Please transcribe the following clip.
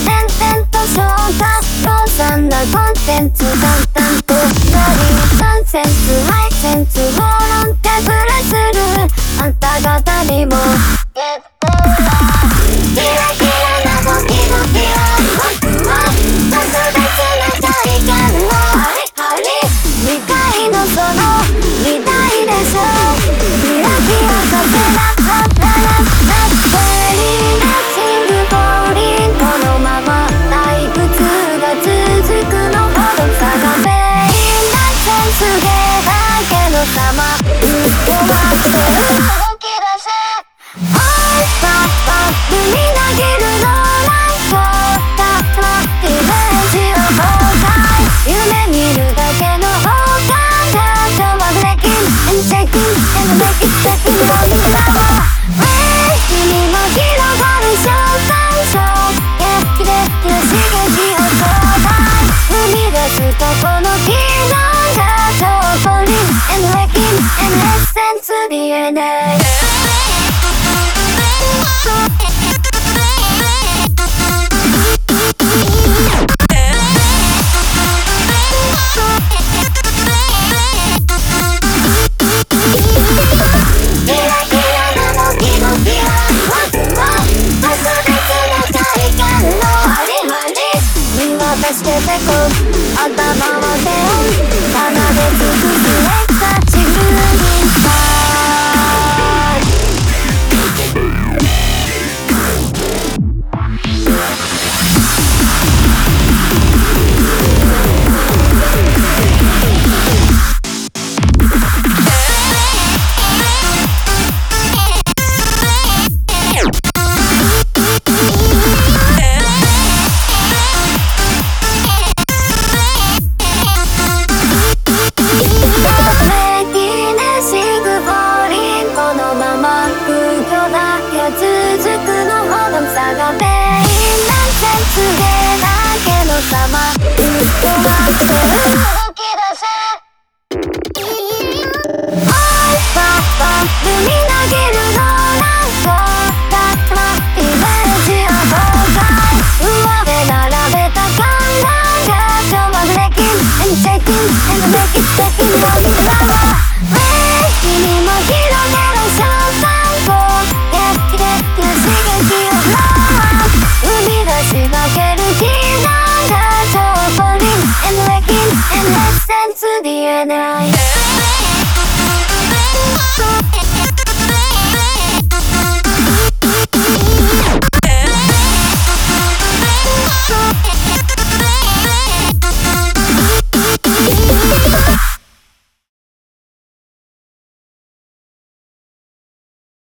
々と消化老散なコンテンツ淡々とナンセンスハイセンス暴論手ぶれするあんた方にもゲットはキラキラなドキドキは僕は特別な体験をハリ2回のその2台でしょキラキラさせなかったらなベリーナッシングフォーリンこのまま退屈が続くのほどさがベリーナセンスでだけの様終わってる動き出せオーパッパップに投げるのなんかたまリベンジを後悔夢見るだけの方がちゃんとはできん And taking and making stepping on the flower 君も広がる召喚書キラキラ刺激をちょうだい踏み出すとこの機能が超ポリン And making and essence DNAしててこ頭は手を奏で尽くすエクサチルにさ続くのほど差がベインナンセンスでだけの様終わってる